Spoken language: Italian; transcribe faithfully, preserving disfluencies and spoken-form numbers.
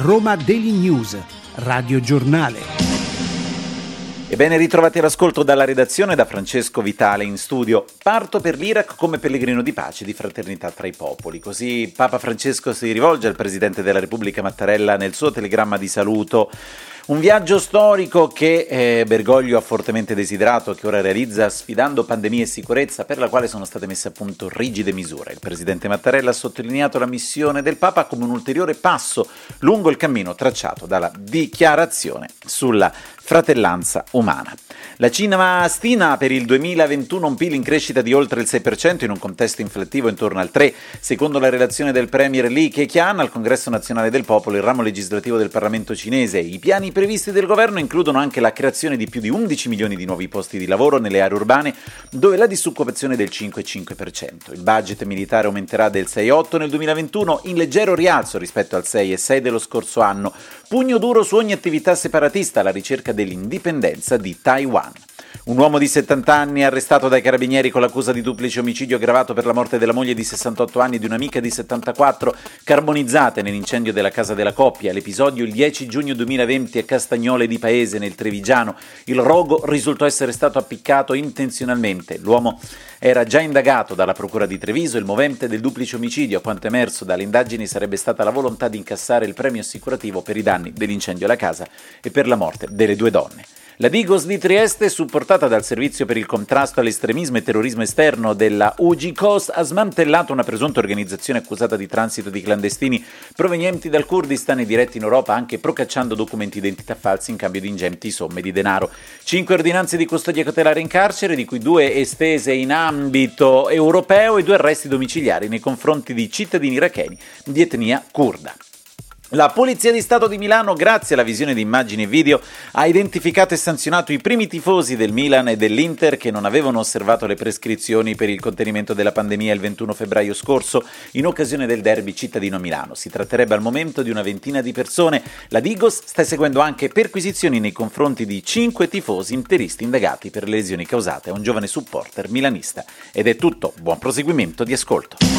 Roma Daily News, Radio Giornale. E ben ritrovati all'ascolto dalla redazione, da Francesco Vitale in studio. Parto per l'Iraq come pellegrino di pace, di fraternità tra i popoli. Così Papa Francesco si rivolge al Presidente della Repubblica Mattarella nel suo telegramma di saluto. Un viaggio storico che eh, Bergoglio ha fortemente desiderato, che ora realizza sfidando pandemia e sicurezza, per la quale sono state messe a punto rigide misure. Il Presidente Mattarella ha sottolineato la missione del Papa come un ulteriore passo lungo il cammino tracciato dalla dichiarazione sulla fratellanza umana. La Cina stima per il duemilaventuno un P I L in crescita di oltre il sei per cento in un contesto inflattivo intorno al tre per cento. Secondo la relazione del Premier Li Keqiang al Congresso Nazionale del Popolo, il ramo legislativo del Parlamento cinese, i piani previsti del governo includono anche la creazione di più di undici milioni di nuovi posti di lavoro nelle aree urbane, dove la disoccupazione è del cinque virgola cinque per cento. Il budget militare aumenterà del sei virgola otto per cento nel duemilaventuno, in leggero rialzo rispetto al sei virgola sei per cento dello scorso anno. Pugno duro su ogni attività separatista alla ricerca dell'indipendenza di Taiwan. Un uomo di settanta anni arrestato dai carabinieri con l'accusa di duplice omicidio aggravato per la morte della moglie di sessantotto anni e di un'amica di settantaquattro carbonizzate nell'incendio della casa della coppia. L'episodio il dieci giugno duemilaventi a Castagnole di Paese, nel Trevigiano. Il rogo risultò essere stato appiccato intenzionalmente. L'uomo era già indagato dalla procura di Treviso. Il movente del duplice omicidio, a quanto emerso dalle indagini, sarebbe stata la volontà di incassare il premio assicurativo per i danni dell'incendio alla casa e per la morte delle due donne. La Digos di Trieste, supportata dal Servizio per il contrasto all'estremismo e terrorismo esterno della U G C O S, ha smantellato una presunta organizzazione accusata di transito di clandestini provenienti dal Kurdistan e diretti in Europa, anche procacciando documenti d'identità falsi in cambio di ingenti somme di denaro. Cinque ordinanze di custodia cautelare in carcere, di cui due estese in ambito europeo e due arresti domiciliari nei confronti di cittadini iracheni di etnia curda. La Polizia di Stato di Milano, grazie alla visione di immagini e video, ha identificato e sanzionato i primi tifosi del Milan e dell'Inter che non avevano osservato le prescrizioni per il contenimento della pandemia il ventuno febbraio scorso in occasione del derby cittadino a Milano. Si tratterebbe al momento di una ventina di persone. La Digos sta eseguendo anche perquisizioni nei confronti di cinque tifosi interisti indagati per le lesioni causate a un giovane supporter milanista. Ed è tutto, buon proseguimento di ascolto.